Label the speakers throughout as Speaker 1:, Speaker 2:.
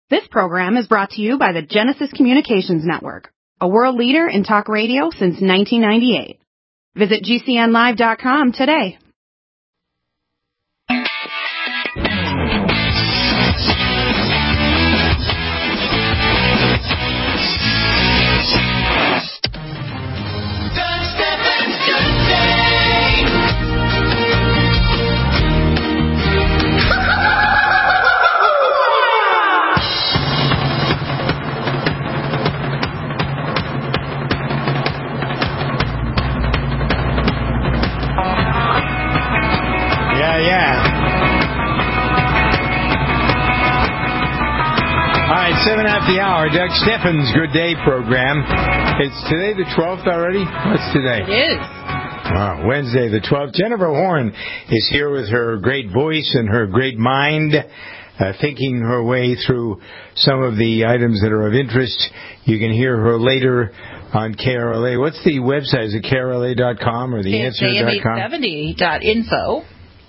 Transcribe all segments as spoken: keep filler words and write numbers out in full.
Speaker 1: This program is brought to you by the Genesis Communications Network, a world leader in talk radio since nineteen ninety-eight. Visit G C N live dot com today.
Speaker 2: Seven after the hour, Doug Steffens' Good Day program. It's today the twelfth already? What's today?
Speaker 3: It is.
Speaker 2: Wow, Wednesday the twelfth. Jennifer Horn is here with her great voice and her great mind, uh, thinking her way through some of the items that are of interest. You can hear her later on K R L A. What's the website? Is it K R L A dot com or the answer dot com?
Speaker 3: A M eight seventy dot info.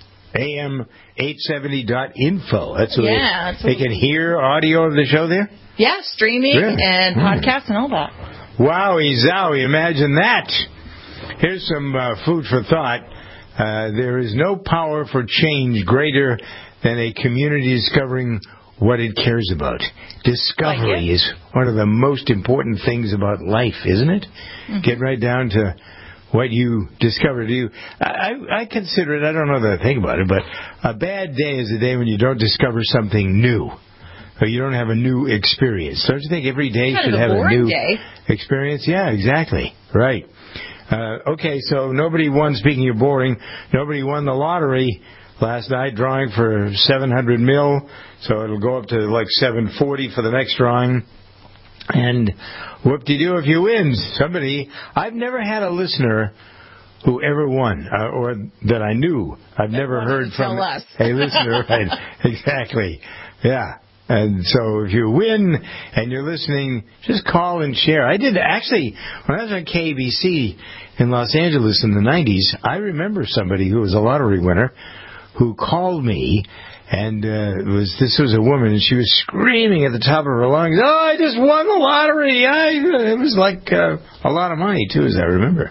Speaker 2: A M eight seventy dot info. That's what
Speaker 3: yeah,
Speaker 2: they, they can hear audio of the show there?
Speaker 3: Yeah, streaming really? and mm. podcasts and all that.
Speaker 2: Wowie zowie, imagine that. Here's some uh, food for thought. Uh, there is no power for change greater than a community discovering what it cares about. Discovery like is one of the most important things about life, isn't it? Mm-hmm. Get right down to what you discovered. You, I, I consider it, I don't know that I think about it, but a bad day is a day when you don't discover something new. Or you don't have a new experience. Don't you think every day
Speaker 3: kind
Speaker 2: should
Speaker 3: of a
Speaker 2: have a new
Speaker 3: day.
Speaker 2: experience? Yeah, exactly. Right. Uh, okay, so nobody won, speaking of boring, nobody won the lottery last night, drawing for seven hundred mil, so it'll go up to like seven forty for the next drawing. And whoop-de-doo if you win. Somebody, I've never had a listener who ever won, uh, or that I knew. I've
Speaker 3: that
Speaker 2: never heard from
Speaker 3: us.
Speaker 2: a listener. Right, exactly. Yeah. And so if you win and you're listening, just call and share. I did actually, when I was on K B C in Los Angeles in the nineties, I remember somebody who was a lottery winner who called me. And uh, it was this was a woman, and she was screaming at the top of her lungs, "Oh, I just won the lottery!" I, it was like uh, a lot of money, too, as I remember.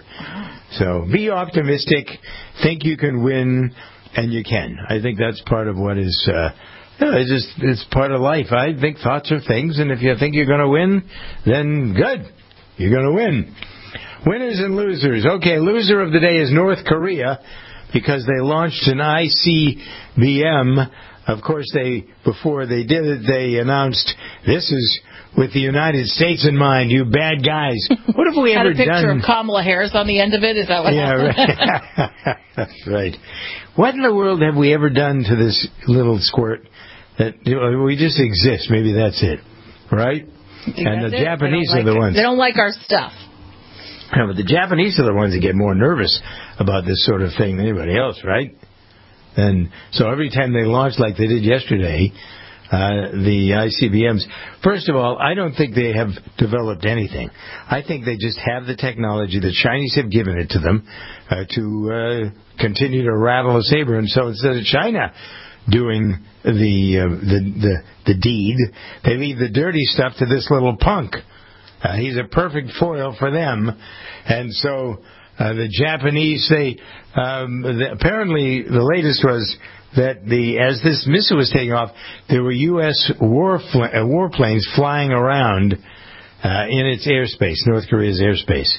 Speaker 2: So be optimistic, think you can win, and you can. I think that's part of what is, uh, yeah, it's just it's part of life. I think thoughts are things, and if you think you're going to win, then good, you're going to win. Winners and losers. Okay, loser of the day is North Korea, because they launched an I C B M. Of course, they before they did it, they announced, "This is with the United States in mind, you bad guys." What have we ever done?
Speaker 3: Had a picture
Speaker 2: done?
Speaker 3: of Kamala Harris on the end of it? Is that what
Speaker 2: yeah,
Speaker 3: happened?
Speaker 2: Right. That's right. What in the world have we ever done to this little squirt? That you know, we just exist. Maybe that's it, right? And the
Speaker 3: it?
Speaker 2: Japanese
Speaker 3: like
Speaker 2: are the
Speaker 3: it.
Speaker 2: ones.
Speaker 3: They don't like our stuff.
Speaker 2: No, but the Japanese are the ones that get more nervous about this sort of thing than anybody else, right? And so every time they launch, like they did yesterday, uh, the I C B Ms, first of all, I don't think they have developed anything. I think they just have the technology. The Chinese have given it to them uh, to uh, continue to rattle a saber. And so instead of China doing the, uh, the the the deed, they leave the dirty stuff to this little punk. Uh, he's a perfect foil for them. And so uh, the Japanese, they um, the, apparently the latest was that the as this missile was taking off, there were U S war fl- uh, warplanes flying around uh, in its airspace, North Korea's airspace.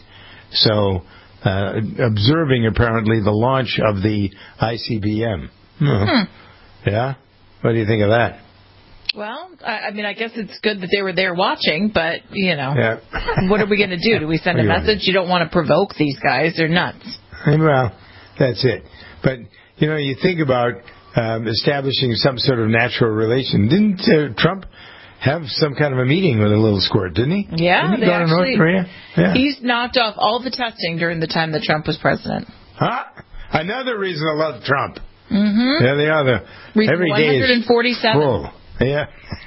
Speaker 2: So uh, observing apparently the launch of the I C B M. Hmm.
Speaker 3: Hmm.
Speaker 2: Yeah? What do you think of that?
Speaker 3: Well, I, I mean, I guess it's good that they were there watching, but, you know,
Speaker 2: yeah.
Speaker 3: What are we going to do? Do we send a message? You don't want to provoke these guys. They're nuts.
Speaker 2: Well, that's it. But, you know, you think about um, establishing some sort of natural relation. Didn't uh, Trump have some kind of a meeting with a little squirt, didn't he?
Speaker 3: Yeah.
Speaker 2: Didn't he
Speaker 3: they
Speaker 2: go
Speaker 3: actually,
Speaker 2: to North Korea? Yeah.
Speaker 3: He's knocked off all the testing during the time that Trump was president.
Speaker 2: Huh? Another reason I love Trump.
Speaker 3: Mm-hmm.
Speaker 2: Yeah, they are. The,
Speaker 3: Reason
Speaker 2: every
Speaker 3: one hundred forty-seven.
Speaker 2: Day is full. Yeah.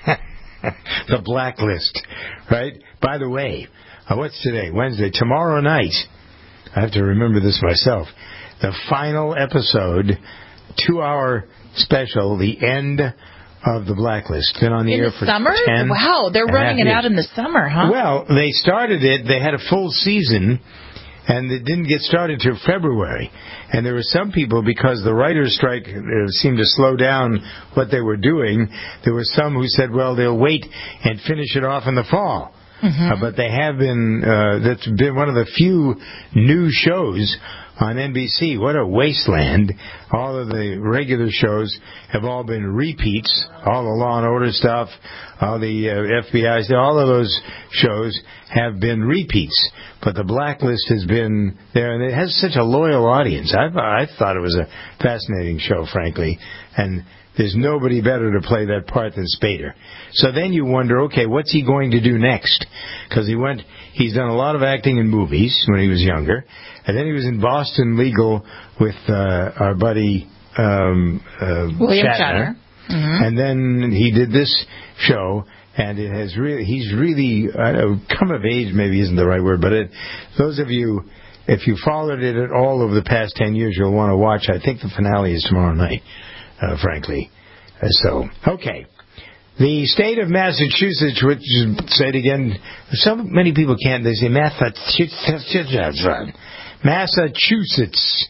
Speaker 2: The blacklist. Right? By the way, uh, what's today? Wednesday. Tomorrow night, I have to remember this myself, the final episode, two-hour special, the end of The Blacklist. Been on the
Speaker 3: in
Speaker 2: air
Speaker 3: the
Speaker 2: for
Speaker 3: summer?
Speaker 2: ten.
Speaker 3: Wow, they're running it
Speaker 2: years.
Speaker 3: out in the summer, huh?
Speaker 2: Well, they started it. They had a full season, and it didn't get started till February. And there were some people, because the writer's strike uh, seemed to slow down what they were doing, there were some who said, well, they'll wait and finish it off in the fall. Mm-hmm. Uh, but they have been, uh, that's been one of the few new shows on N B C. What a wasteland. All of the regular shows have all been repeats. All the Law and Order stuff, all the uh, F B I stuff, all of those shows have been repeats. But The Blacklist has been there, and it has such a loyal audience. I, I thought it was a fascinating show, frankly. And there's nobody better to play that part than Spader. So then you wonder, okay, what's he going to do next? Because he went, he's done a lot of acting in movies when he was younger, and then he was in Boston Legal with uh, our buddy um, uh,
Speaker 3: William
Speaker 2: Shatner,
Speaker 3: Shatner. Mm-hmm.
Speaker 2: And then he did this show, and it has really, he's really I don't know, come of age. Maybe isn't the right word, but it, those of you, if you followed it at all over the past ten years, you'll want to watch. I think the finale is tomorrow night. Uh, frankly. Uh, so, okay. The state of Massachusetts, which, say it again, so many people can't, they say Massachusetts. Massachusetts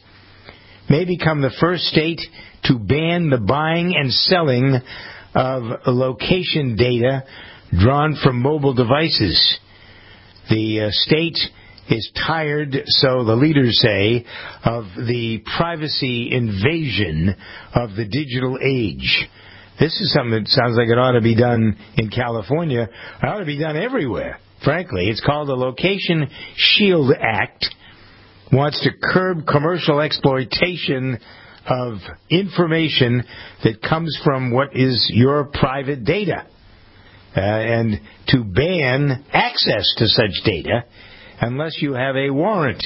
Speaker 2: may become the first state to ban the buying and selling of location data drawn from mobile devices. The uh, state is tired, so the leaders say, of the privacy invasion of the digital age. This is something that sounds like it ought to be done in California. It ought to be done everywhere, frankly. It's called the Location Shield Act. Wants to curb commercial exploitation of information that comes from what is your private data. Uh, and to ban access to such data unless you have a warrant.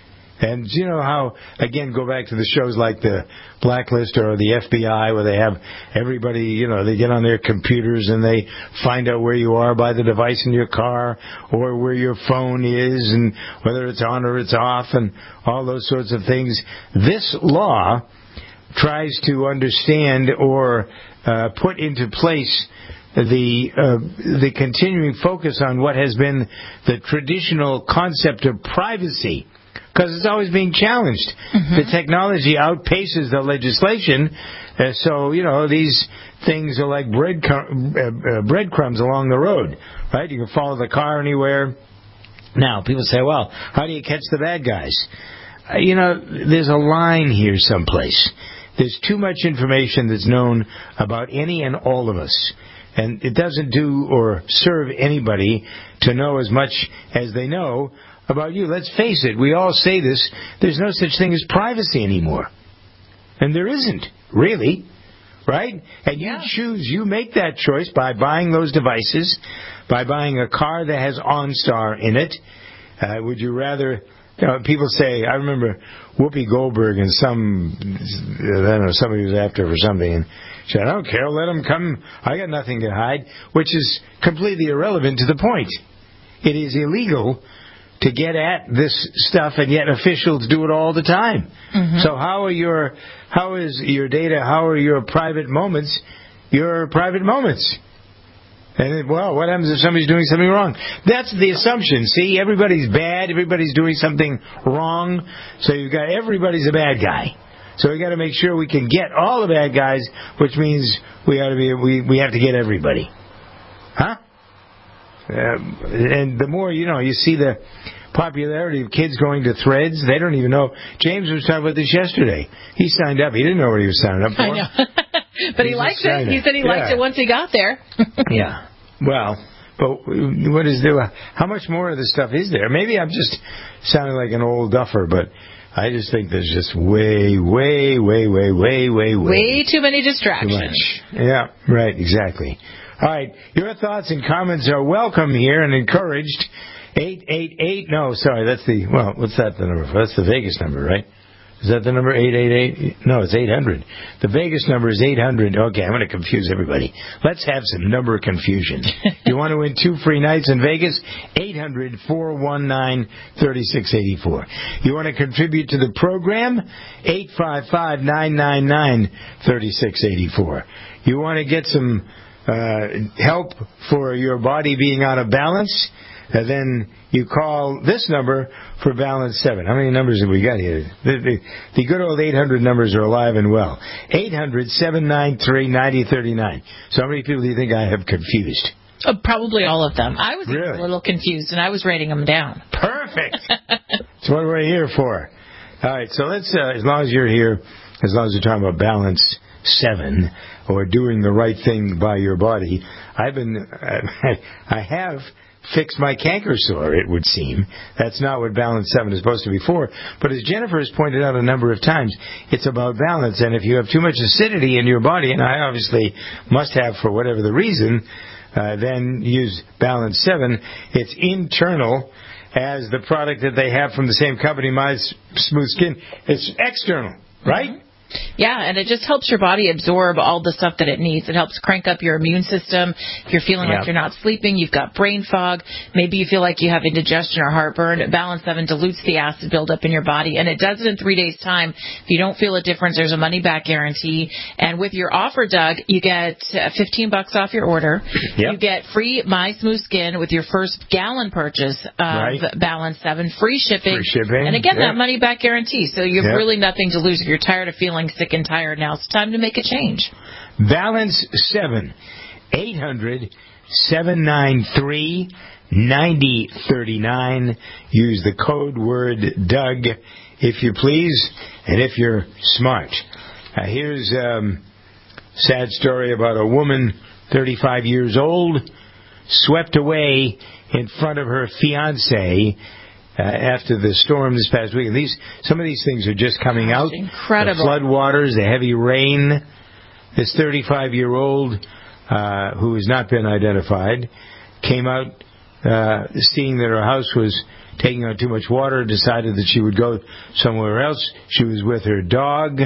Speaker 2: And you know how, again, go back to the shows like the Blacklist or the F B I where they have everybody, you know, they get on their computers and they find out where you are by the device in your car or where your phone is and whether it's on or it's off and all those sorts of things. This law tries to understand or uh, put into place the uh, the continuing focus on what has been the traditional concept of privacy, because it's always being challenged. Mm-hmm. The technology outpaces the legislation, uh, so you know these things are like bread uh, uh, breadcrumbs along the road, right? You can follow the car anywhere. Now, people say, "Well, how do you catch the bad guys?" Uh, you know, there's a line here someplace. There's too much information that's known about any and all of us. And it doesn't do or serve anybody to know as much as they know about you. Let's face it, we all say this, there's no such thing as privacy anymore. And there isn't, really, right? And you
Speaker 3: yeah.
Speaker 2: choose, you make that choice by buying those devices, by buying a car that has OnStar in it. Uh, would you rather... You know, people say, I remember Whoopi Goldberg and some, I don't know, somebody was after her for something, and she said, I don't care, let them come, I got nothing to hide, which is completely irrelevant to the point. It is illegal to get at this stuff, and yet officials do it all the time. Mm-hmm. So how are your, how is your data, how are your private moments, your private moments? And, well, what happens if somebody's doing something wrong? That's the assumption. See, everybody's bad. Everybody's doing something wrong. So you've got everybody's a bad guy. So we got to make sure we can get all the bad guys, which means we ought to be we we have to get everybody. Huh? Uh, and the more, you know, you see the popularity of kids going to Threads, they don't even know. James was talking about this yesterday. He signed up. He didn't know what he was signing up for.
Speaker 3: I know. But he, he liked it. He said he yeah. liked it once he got there.
Speaker 2: Yeah. Well, but what is there? How much more of this stuff is there? Maybe I'm just sounding like an old duffer, but I just think there's just way, way, way, way, way, way, way.
Speaker 3: Way too many distractions.
Speaker 2: Too much. Yeah, right, exactly. All right, your thoughts and comments are welcome here and encouraged. eight eight eight, no, sorry, that's the, well, what's that the number for? That's the Vegas number, right? Is that the number, eight eight eight? No, it's eight hundred. The Vegas number is eight hundred. Okay, I'm going to confuse everybody. Let's have some number confusion. You want to win two free nights in Vegas? eight hundred, four one nine, three six eight four. You want to contribute to the program? eight five five, nine nine nine, three six eight four. You want to get some uh, help for your body being out of balance? And then you call this number for Balance seven. How many numbers have we got here? The, the, the good old eight hundred numbers are alive and well. eight hundred, seven nine three, nine zero three nine. So how many people do you think I have confused?
Speaker 3: Oh, probably all of them. I was
Speaker 2: Really?
Speaker 3: a little confused, and I was writing them down.
Speaker 2: Perfect. That's what we're here for. All right, so let's, uh, as long as you're here, as long as you're talking about Balance seven, or doing the right thing by your body, I've been, uh, I have fixed my canker sore, it would seem. That's not what Balance seven is supposed to be for. But as Jennifer has pointed out a number of times, it's about balance. And if you have too much acidity in your body, and I obviously must have for whatever the reason, uh, then use Balance seven. It's internal, as the product that they have from the same company, My Smooth Skin. It's external, right? Mm-hmm.
Speaker 3: Yeah, and it just helps your body absorb all the stuff that it needs. It helps crank up your immune system. If you're feeling
Speaker 2: Yep.
Speaker 3: like you're not sleeping, you've got brain fog, maybe you feel like you have indigestion or heartburn, Balance seven dilutes the acid buildup in your body, and it does it in three days' time. If you don't feel a difference, there's a money-back guarantee. And with your offer, Doug, you get uh, fifteen bucks off your order.
Speaker 2: Yep.
Speaker 3: You get free My Smooth Skin with your first gallon purchase of
Speaker 2: Right.
Speaker 3: Balance seven, free shipping.
Speaker 2: Free shipping.
Speaker 3: And again,
Speaker 2: Yep.
Speaker 3: that money-back guarantee. So you have
Speaker 2: Yep.
Speaker 3: really nothing to lose. If you're tired of feeling sick and tired now, it's time to make a change.
Speaker 2: Balance seven, eight hundred, seven nine three, nine zero three nine. Use the code word Doug, if you please, and if you're smart. Uh, here's a um, sad story about a woman, thirty-five years old, swept away in front of her fiancé Uh, after the storm this past week. And these, some of these things are just coming out.
Speaker 3: Incredible.
Speaker 2: The flood waters, the heavy rain. This thirty-five-year-old, uh, who has not been identified, came out uh, seeing that her house was taking on too much water, decided that she would go somewhere else. She was with her dog, uh,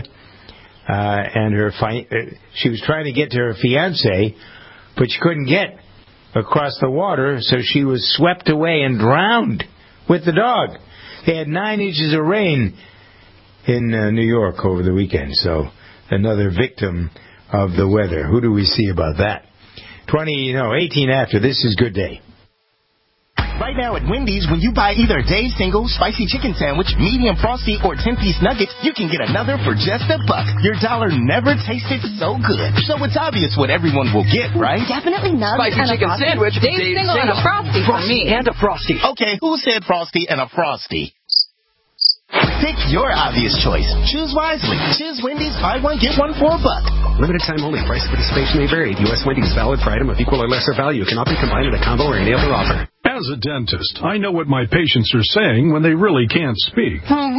Speaker 2: and her fi- uh, she was trying to get to her fiancé, but she couldn't get across the water, so she was swept away and drowned with the dog. They had nine inches of rain in uh, New York over the weekend, so another victim of the weather. Who do we see about that? twenty, no, eighteen after. This is Good Day.
Speaker 4: Right now at Wendy's, when you buy either a Dave's Single, Spicy Chicken Sandwich, Medium Frosty, or ten-piece Nuggets, you can get another for just a buck. Your dollar never tasted so good. So it's obvious what everyone will get, right?
Speaker 5: Definitely nuggets
Speaker 6: Spicy
Speaker 5: and
Speaker 6: chicken
Speaker 5: a frosty.
Speaker 6: sandwich,
Speaker 5: Dave's
Speaker 6: Dave's
Speaker 5: Single and a
Speaker 6: Single.
Speaker 5: frosty for me.
Speaker 6: And a Frosty.
Speaker 4: Okay, who said Frosty and a Frosty? Pick your obvious choice. Choose wisely. Choose Wendy's, buy one, get one for a buck.
Speaker 7: Limited time only. Price of participation may vary. U S Wendy's valid for item of equal or lesser value. Cannot be combined in a combo or any other offer.
Speaker 8: As a dentist, I know what my patients are saying when they really can't speak.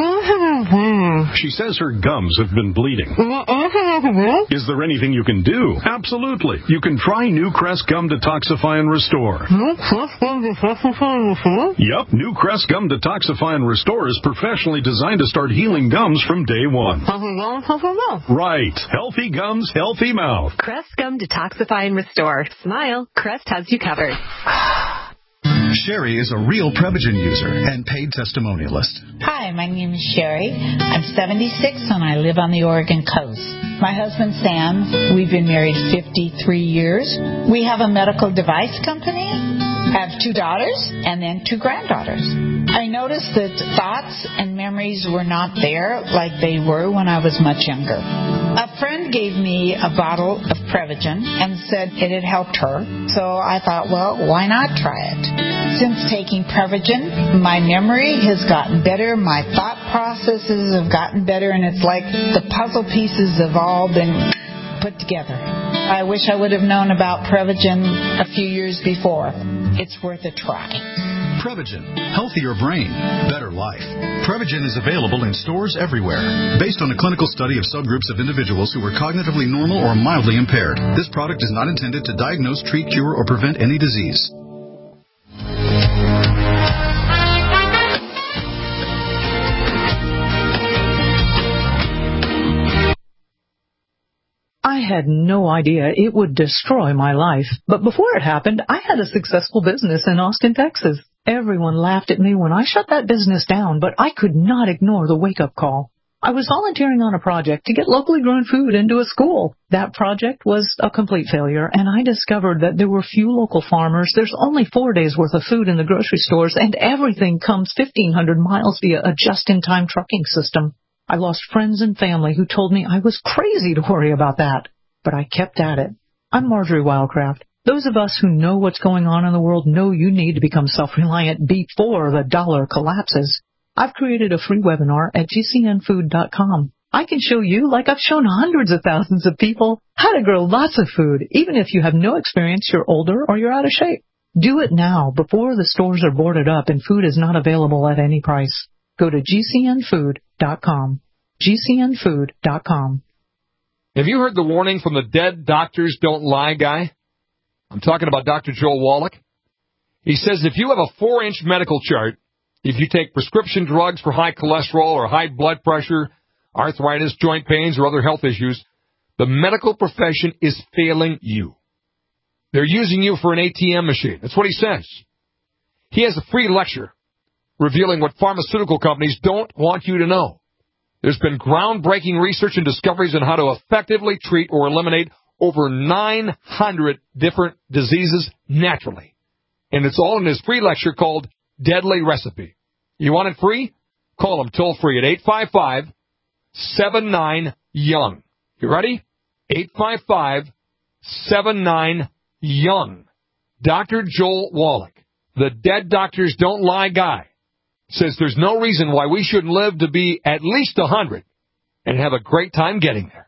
Speaker 8: She says her gums have been bleeding. Is there anything you can do? Absolutely. You can try New Crest Gum Detoxify and Restore. Yep, New Crest Gum Detoxify and Restore is professionally designed to start healing gums from day one. Right. Healthy gums, healthy mouth.
Speaker 9: Crest Gum Detoxify and Restore. Smile. Crest has you covered.
Speaker 10: Sherry is a real Prevagen user and paid testimonialist.
Speaker 11: Hi, my name is Sherry. I'm seventy-six and I live on the Oregon coast. My husband Sam, we've been married fifty-three years. We have a medical device company. I have two daughters and then two granddaughters. I noticed that thoughts and memories were not there like they were when I was much younger. A friend gave me a bottle of Prevagen and said it had helped her. So I thought, well, why not try it? Since taking Prevagen, my memory has gotten better, my thought processes have gotten better, and it's like the puzzle pieces have all been put together. I wish I would have known about Prevagen a few years before. It's worth a try.
Speaker 10: Prevagen. Healthier brain, better life. Prevagen is available in stores everywhere. Based on a clinical study of subgroups of individuals who were cognitively normal or mildly impaired, this product is not intended to diagnose, treat, cure, or prevent any disease.
Speaker 12: I
Speaker 5: had no idea it would destroy my life. But before it happened, I had a successful business in Austin, Texas. Everyone laughed at me when I shut that business down, but I could not ignore the wake-up call. I was volunteering on a project to get locally grown food into a school. That project was a complete failure, and I discovered that there were few local farmers. There's only four days' worth of food in the grocery stores, and everything comes fifteen hundred miles via a just-in-time trucking system. I lost friends and family who told me I was crazy to worry about that, but I kept at it. I'm Marjorie Wildcraft. Those of us who know what's going on in the world know you need to become self-reliant before the dollar collapses. I've created a free webinar at G C N food dot com. I can show you, like I've shown hundreds of thousands of people, how to grow lots of food, even if you have no experience, you're older, or you're out of shape. Do it now, before the stores are boarded up and food is not available at any price. Go to G C N food dot com. G C N food dot com.
Speaker 6: Have you heard the warning from the dead doctors don't lie guy? I'm talking about Doctor Joel Wallach. He says if you have a four-inch medical chart, if you take prescription drugs for high cholesterol or high blood pressure, arthritis, joint pains, or other health issues, the medical profession is failing you. They're using you for an A T M machine. That's what he says. He has a free lecture revealing what pharmaceutical companies don't want you to know. There's been groundbreaking research and discoveries on how to effectively treat or eliminate over nine hundred different diseases naturally. And it's all in his free lecture called Deadly Recipe. You want it free? Call him toll free at eight five five, seven nine, young. You ready? eight five five, seven nine, young. Doctor Joel Wallach, the dead doctors don't lie guy, says there's no reason why we shouldn't live to be at least one hundred and have a great time getting there.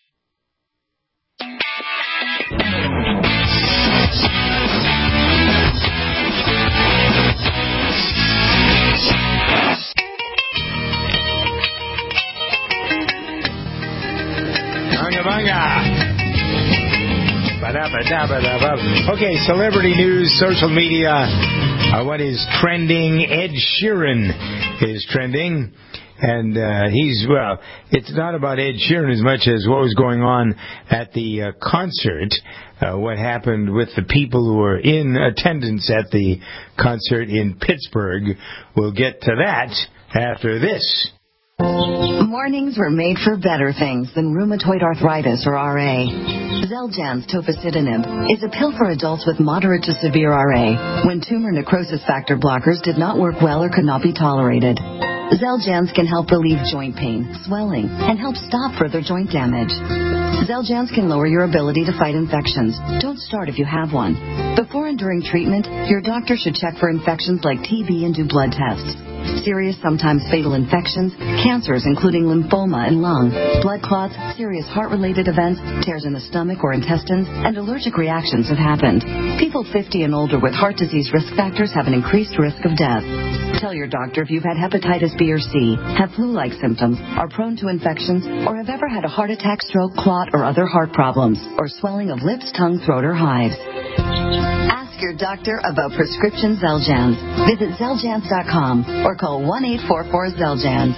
Speaker 2: Okay, celebrity news, social media. Uh, what is trending? Ed Sheeran is trending. And uh, he's, well, it's not about Ed Sheeran as much as what was going on at the uh, concert, uh, what happened with the people who were in attendance at the concert in Pittsburgh. We'll get to that after this.
Speaker 12: Mornings were made for better things than rheumatoid arthritis or R A. Xeljanz tofacitinib is a pill for adults with moderate to severe R A when tumor necrosis factor blockers did not work well or could not be tolerated. Xeljanz can help relieve joint pain, swelling, and help stop further joint damage. Xeljanz can lower your ability to fight infections. Don't start if you have one. Before and during treatment, your doctor should check for infections like T B and do blood tests. Serious, sometimes fatal infections, cancers including lymphoma and lung, blood clots, serious heart-related events, tears in the stomach or intestines, and allergic reactions have happened. People fifty and older with heart disease risk factors have an increased risk of death. Tell your doctor if you've had hepatitis B or C, have flu-like symptoms, are prone to infections, or have ever had a heart attack, stroke, clot, or other heart problems, or swelling of lips, tongue, throat, or hives. Ask your doctor about prescription Xeljanz. Visit Xeljanz dot com or call one eight four four Xeljanz.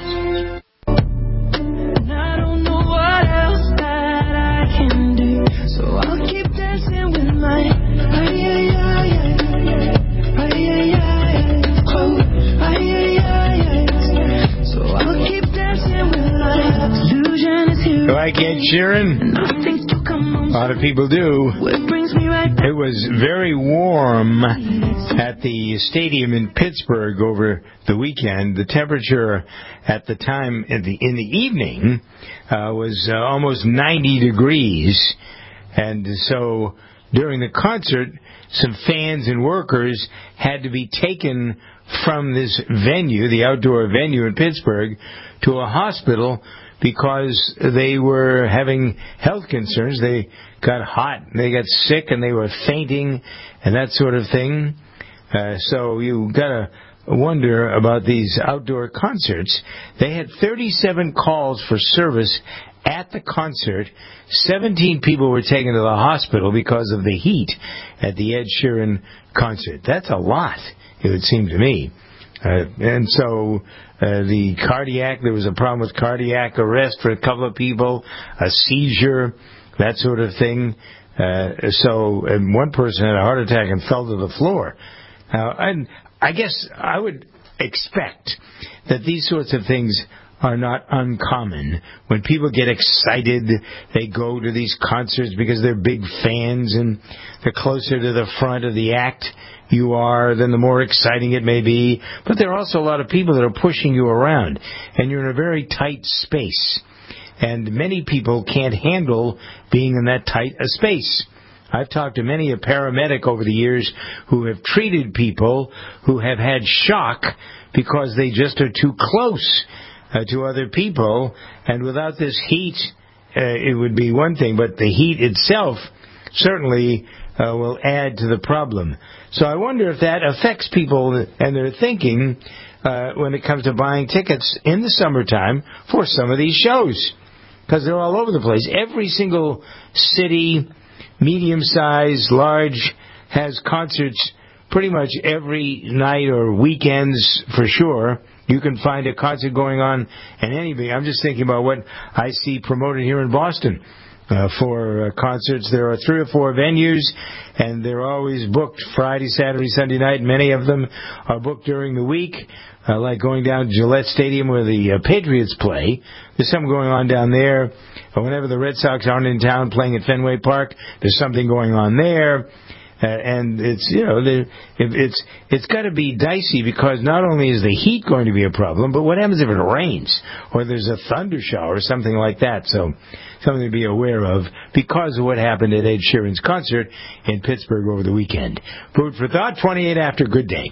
Speaker 13: I don't know what else that I can do, so I'll keep dancing with my ay ay ay ay ay ay oh ay ay ay. So I'll keep dancing with my illusion is here.
Speaker 2: Like Ed Sheeran? A lot of people do. It was very warm at the stadium in Pittsburgh over the weekend. The temperature at the time in the in the evening uh, was uh, almost ninety degrees, and so during the concert, some fans and workers had to be taken from this venue, the outdoor venue in Pittsburgh, to a hospital because they were having health concerns. They got hot, they got sick, and they were fainting and that sort of thing. Uh, so you got to wonder about these outdoor concerts. They had thirty-seven calls for service at the concert. seventeen people were taken to the hospital because of the heat at the Ed Sheeran concert. That's a lot, it would seem to me. Uh, and so uh, the cardiac, there was a problem with cardiac arrest for a couple of people, a seizure that sort of thing. Uh, so and one person had a heart attack and fell to the floor. Uh, and I guess I would expect that these sorts of things are not uncommon. When people get excited, they go to these concerts because they're big fans, and the closer to the front of the act you are, then the more exciting it may be. But there are also a lot of people that are pushing you around, and you're in a very tight space. And many people can't handle being in that tight a space. I've talked to many a paramedic over the years who have treated people who have had shock because they just are too close uh, to other people. And without this heat, uh, it would be one thing, but the heat itself certainly uh, will add to the problem. So I wonder if that affects people and their thinking uh, when it comes to buying tickets in the summertime for some of these shows. Because they're all over the place. Every single city, medium-sized, large, has concerts pretty much every night or weekends for sure. You can find a concert going on in any. I'm just thinking about what I see promoted here in Boston uh, for uh, concerts. There are three or four venues, and they're always booked Friday, Saturday, Sunday night. Many of them are booked during the week. Uh, like going down to Gillette Stadium where the uh, Patriots play. There's something going on down there. Or whenever the Red Sox aren't in town playing at Fenway Park, there's something going on there. Uh, and it's, you know, the, it, it's it's got to be dicey because not only is the heat going to be a problem, but what happens if it rains or there's a thunder shower or something like that? So something to be aware of because of what happened at Ed Sheeran's concert in Pittsburgh over the weekend. Food for thought, twenty-eight after. Good day.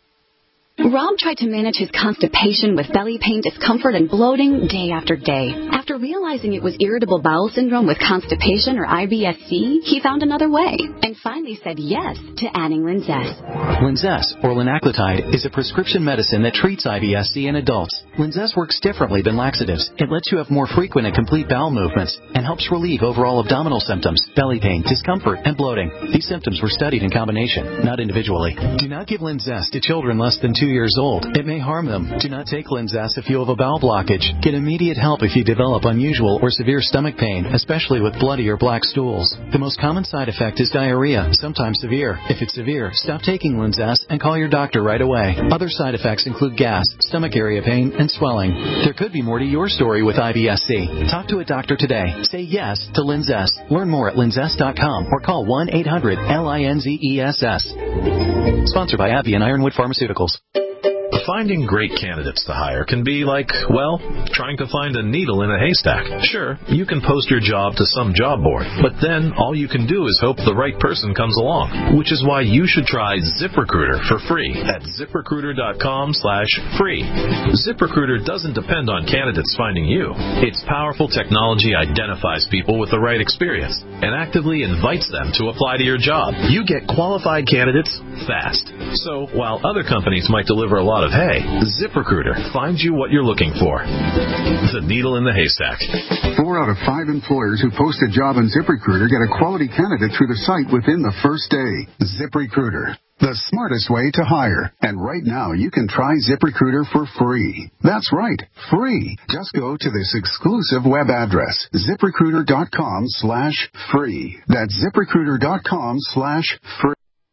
Speaker 14: Rob tried to manage his constipation with belly pain, discomfort, and bloating day after day. After realizing it was irritable bowel syndrome with constipation or I B S C, he found another way and finally said yes to adding Linzess.
Speaker 15: Linzess, or linaclotide, is a prescription medicine that treats I B S C in adults. Linzess works differently than laxatives. It lets you have more frequent and complete bowel movements and helps relieve overall abdominal symptoms, belly pain, discomfort, and bloating. These symptoms were studied in combination, not individually. Do not give Linzess to children less than two years old. It may harm them. Do not take Linzess if you have a bowel blockage. Get immediate help if you develop unusual or severe stomach pain, especially with bloody or black stools. The most common side effect is diarrhea, sometimes severe. If it's severe, stop taking Linzess and call your doctor right away. Other side effects include gas, stomach area pain, and swelling. There could be more to your story with I B S C. Talk to a doctor today. Say yes to Linzess. Learn more at linzess dot com or call one eight hundred L I N Z E S S. Sponsored by AbbVie and Ironwood Pharmaceuticals.
Speaker 16: Finding great candidates to hire can be like, well, trying to find a needle in a haystack. Sure, you can post your job to some job board, but then all you can do is hope the right person comes along, which is why you should try ZipRecruiter for free at ziprecruiter dot com slash free. ZipRecruiter doesn't depend on candidates finding you. Its powerful technology identifies people with the right experience and actively invites them to apply to your job. You get qualified candidates fast. So while other companies might deliver a lot of hay, ZipRecruiter finds you what you're looking for. The needle in the haystack.
Speaker 17: Four out of five employers who post a job on ZipRecruiter get a quality candidate through the site within the first day. ZipRecruiter, the smartest way to hire. And right now, you can try ZipRecruiter for free. That's right, free. Just go to this exclusive web address, ziprecruiter dot com slash free. That's ziprecruiter dot com slash free.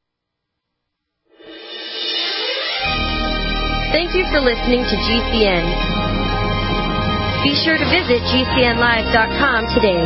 Speaker 18: Thank you for listening to G C N. Be sure to visit G C N live dot com today.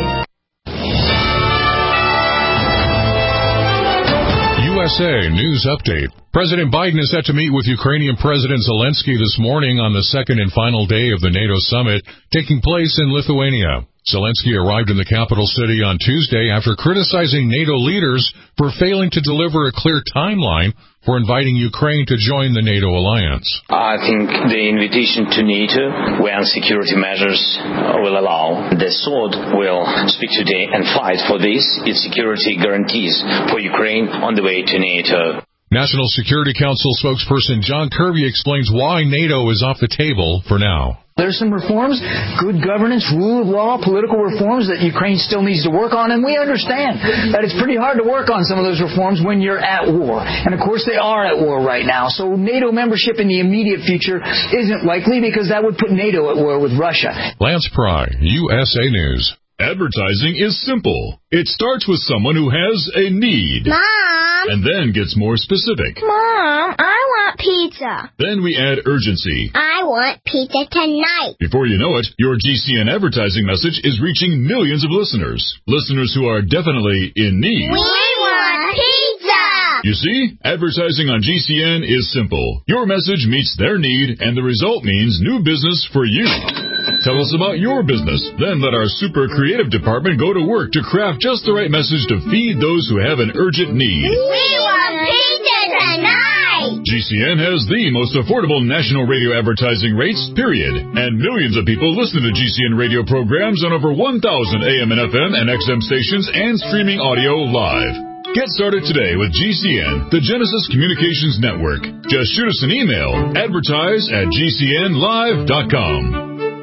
Speaker 19: U S A News Update. President Biden is set to meet with Ukrainian President Zelensky this morning on the second and final day of the NATO summit taking place in Lithuania. Zelensky arrived in the capital city on Tuesday after criticizing NATO leaders for failing to deliver a clear timeline for inviting Ukraine to join the NATO alliance.
Speaker 20: I think the invitation to NATO, when security measures will allow, the sword will speak today and fight for this. Its security guarantees for Ukraine on the way to NATO.
Speaker 19: National Security Council spokesperson John Kirby explains why NATO is off the table for now.
Speaker 21: There's some reforms, good governance, rule of law, political reforms that Ukraine still needs to work on, and we understand that it's pretty hard to work on some of those reforms when you're at war. And of course they are at war right now, so NATO membership in the immediate future isn't likely because that would put NATO at war with Russia.
Speaker 19: Lance Pry, U S A News. Advertising is simple. It starts with someone who has a need.
Speaker 1: Mom!
Speaker 19: And then gets more specific.
Speaker 1: Mom, I want pizza.
Speaker 19: Then we add urgency.
Speaker 1: I want pizza tonight.
Speaker 19: Before you know it, your G C N advertising message is reaching millions of listeners. Listeners who are definitely in need.
Speaker 1: We want pizza!
Speaker 19: You see, advertising on G C N is simple. Your message meets their need, and the result means new business for you. Tell us about your business. Then let our super creative department go to work to craft just the right message to feed those who have an urgent need.
Speaker 1: We want pizza tonight!
Speaker 19: G C N has the most affordable national radio advertising rates, period. And millions of people listen to G C N radio programs on over one thousand A M and F M and X M stations and streaming audio live. Get started today with G C N, the Genesis Communications Network. Just shoot us an email, advertise at G C N live dot com.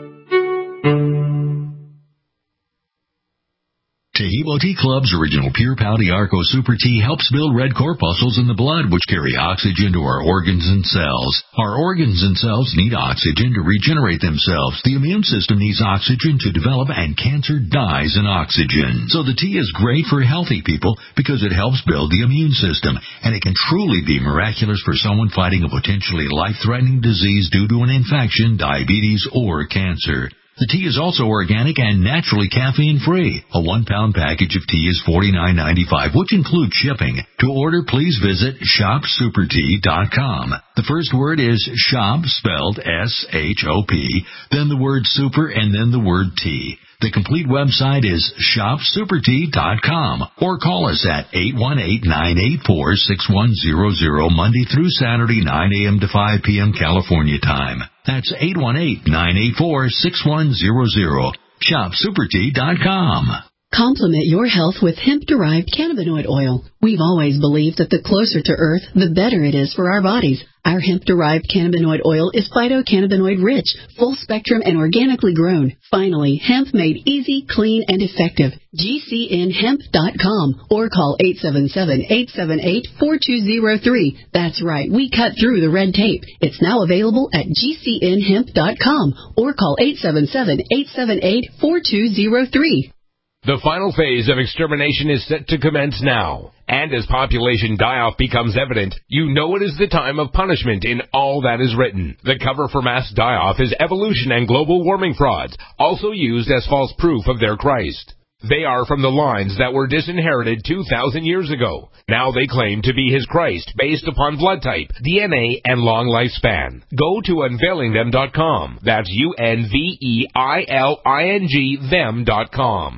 Speaker 22: Taheebo Tea Club's original Pure Pau Arco Super Tea helps build red corpuscles in the blood, which carry oxygen to our organs and cells. Our organs and cells need oxygen to regenerate themselves. The immune system needs oxygen to develop, and cancer dies in oxygen. So the tea is great for healthy people because it helps build the immune system, and it can truly be miraculous for someone fighting a potentially life-threatening disease due to an infection, diabetes, or cancer. The tea is also organic and naturally caffeine-free. A one-pound package of tea is forty-nine ninety-five, which includes shipping. To order, please visit shop super tea dot com. The first word is shop, spelled S H O P, then the word super, and then the word tea. The complete website is shop super tea dot com, or call us at eight one eight, nine eight four, six one zero zero Monday through Saturday, nine a.m. to five p.m. California time. That's eight one eight, nine eight four, six one zero zero. shop super tea dot com.
Speaker 23: Complement your health with hemp-derived cannabinoid oil. We've always believed that the closer to Earth, the better it is for our bodies. Our hemp-derived cannabinoid oil is phytocannabinoid-rich, full-spectrum, and organically grown. Finally, hemp made easy, clean, and effective. G C N hemp dot com or call eight seven seven, eight seven eight, four two zero three. That's right, we cut through the red tape. It's now available at G C N hemp dot com or call eight seven seven, eight seven eight, four two zero three.
Speaker 24: The final phase of extermination is set to commence now. And as population die-off becomes evident, you know it is the time of punishment in all that is written. The cover for mass die-off is evolution and global warming frauds, also used as false proof of their Christ. They are from the lines that were disinherited two thousand years ago. Now they claim to be his Christ based upon blood type, D N A, and long lifespan. Go to unveiling them dot com. That's U N V E I L I N G them dot com.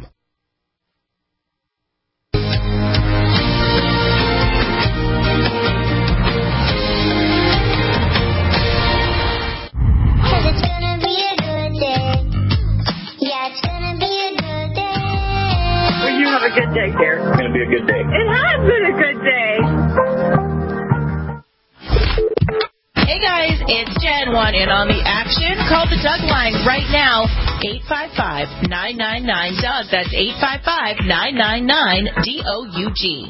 Speaker 25: You have a good day, dear.
Speaker 26: It's going to be a good day.
Speaker 25: It has been a good day.
Speaker 3: Hey guys, it's Jen one in on the action. Call the Doug line right now, eight five five, nine nine nine, D O U G. That's eight five five, nine nine nine, D O U G.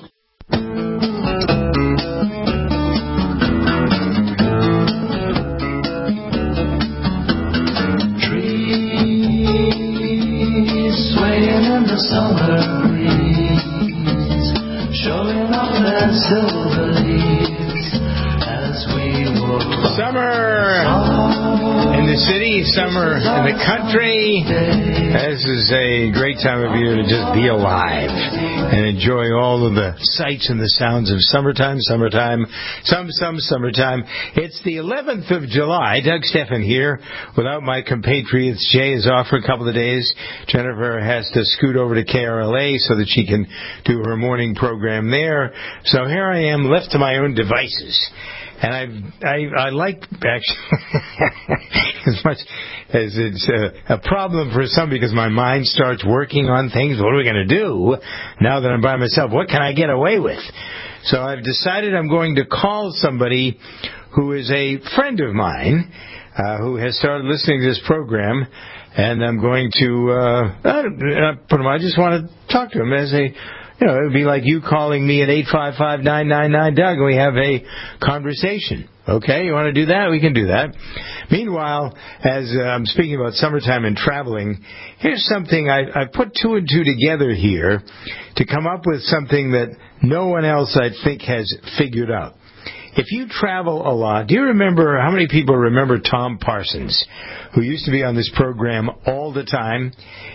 Speaker 13: Swaying in the summer breeze, showing off their silver leaves as we walk.
Speaker 2: Summer in the city, summer in the country. This is a great time of year to just be alive and enjoy all of the sights and the sounds of summertime, summertime, some, some summertime. It's the eleventh of July. Doug Steffen here without my compatriots. Jay is off for a couple of days. Jennifer has to scoot over to K R L A so that she can do her morning program there. So here I am left to my own devices. And I, I, I like, actually, as much as it's a, a problem for some because my mind starts working on things. What are we going to do now that I'm by myself? What can I get away with? So I've decided I'm going to call somebody who is a friend of mine uh, who has started listening to this program. And I'm going to, uh, I, I just want to talk to him as a you know, it would be like you calling me at eight five five, nine nine nine, Doug, and we have a conversation. Okay, you want to do that? We can do that. Meanwhile, as uh, I'm speaking about summertime and traveling, here's something I, I put two and two together here to come up with something that no one else, I think, has figured out. If you travel a lot, do you remember, how many people remember Tom Parsons, who used to be on this program all the time?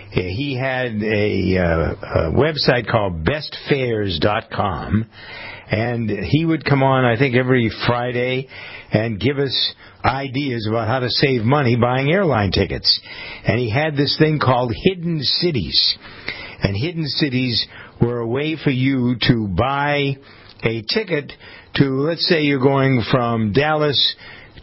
Speaker 2: He had a, uh, a website called best fares dot com, and he would come on, I think, every Friday and give us ideas about how to save money buying airline tickets. And he had this thing called Hidden Cities. And Hidden Cities were a way for you to buy a ticket to, let's say you're going from Dallas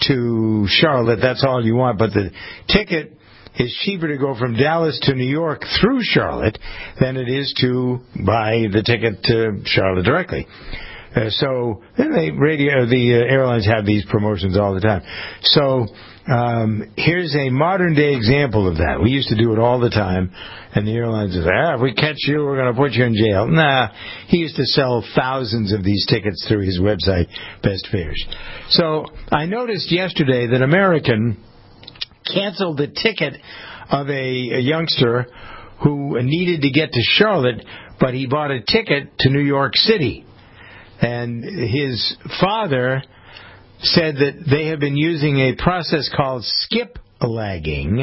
Speaker 2: to Charlotte, that's all you want, but the ticket is cheaper to go from Dallas to New York through Charlotte than it is to buy the ticket to Charlotte directly. Uh, so then they radio, the uh, airlines have these promotions all the time. So um, here's a modern day example of that. We used to do it all the time, and the airlines would say, ah, if we catch you, we're going to put you in jail. Nah, he used to sell thousands of these tickets through his website, Best Fares. So I noticed yesterday that American canceled the ticket of a, a youngster who needed to get to Charlotte, but he bought a ticket to New York City. And his father said that they have been using a process called skip lagging.